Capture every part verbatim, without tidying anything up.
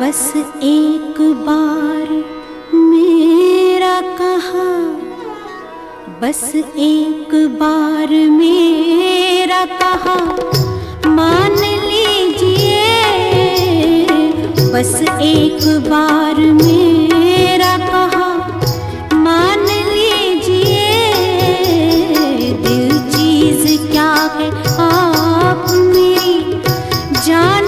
बस एक बार मेरा कहा, बस एक बार मेरा कहा मान लीजिए, बस एक बार मेरा कहा मान लीजिए। दिल चीज क्या है आप मेरी जान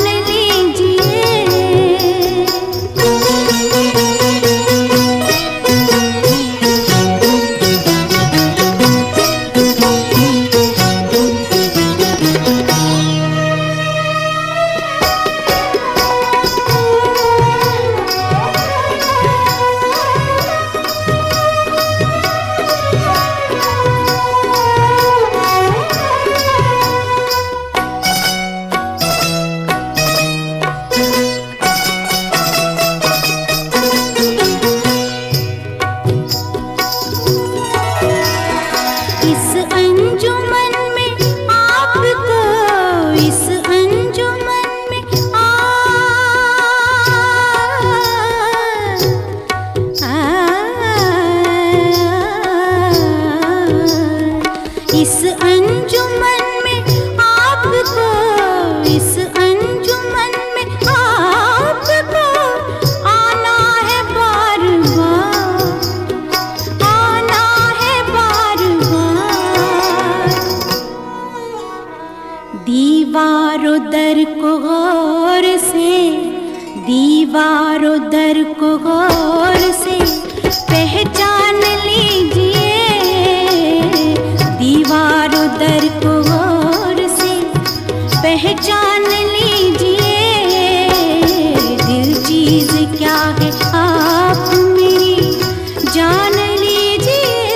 इस अंजुमन में आपको, इस अंजुमन में आपको आना है बार बार, आना है बार बार। दीवारों दर को गौर से, दीवारों दर को गौर से पहचान लीजिए, दीवारों दर को गौर से पहचान लीजिए। दिल चीज क्या है आप मेरी जान लीजिए।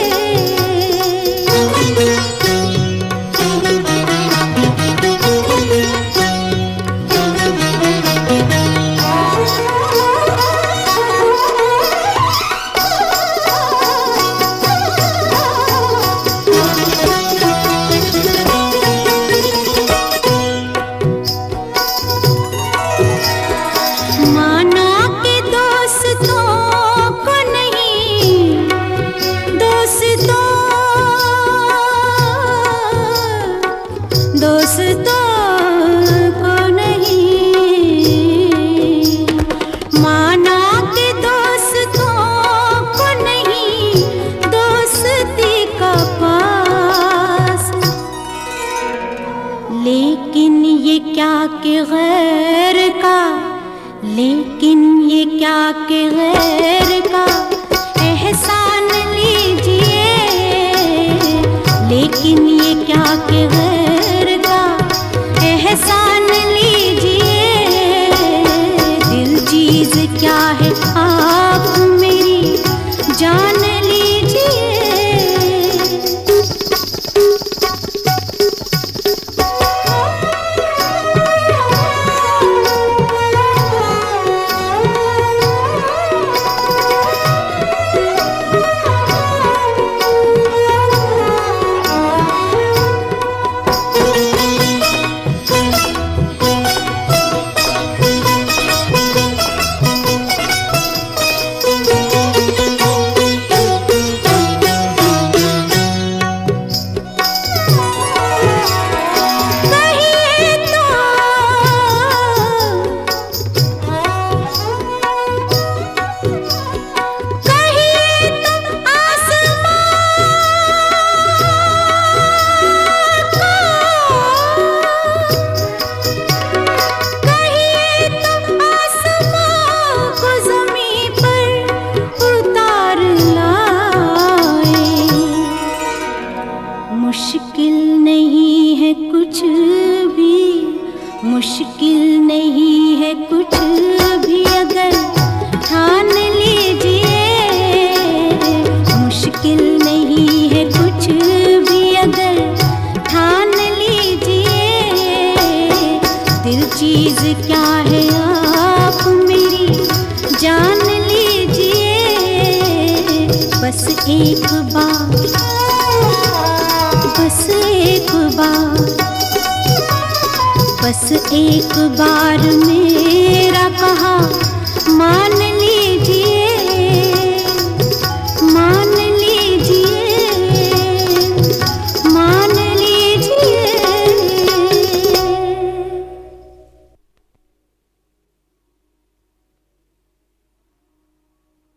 दोस्तों को नहीं माना कि दोस्तों को नहीं, दोस्ती का पास। लेकिन ये क्या कि गैर का, लेकिन ये क्या कि गैर का एहसान लीजिए, लेकिन ये क्या कि गैर का एहसान लीजिए। दिल चीज क्या है आप मेरी जान लीजिए। मुश्किल नहीं है कुछ भी, मुश्किल नहीं है कुछ भी अगर ठान लीजिए, मुश्किल नहीं है कुछ भी अगर ठान लीजिए। दिल चीज क्या है आप मेरी जान लीजिए। बस एक बार, बस एक बार, बस एक बार मेरा कहा मान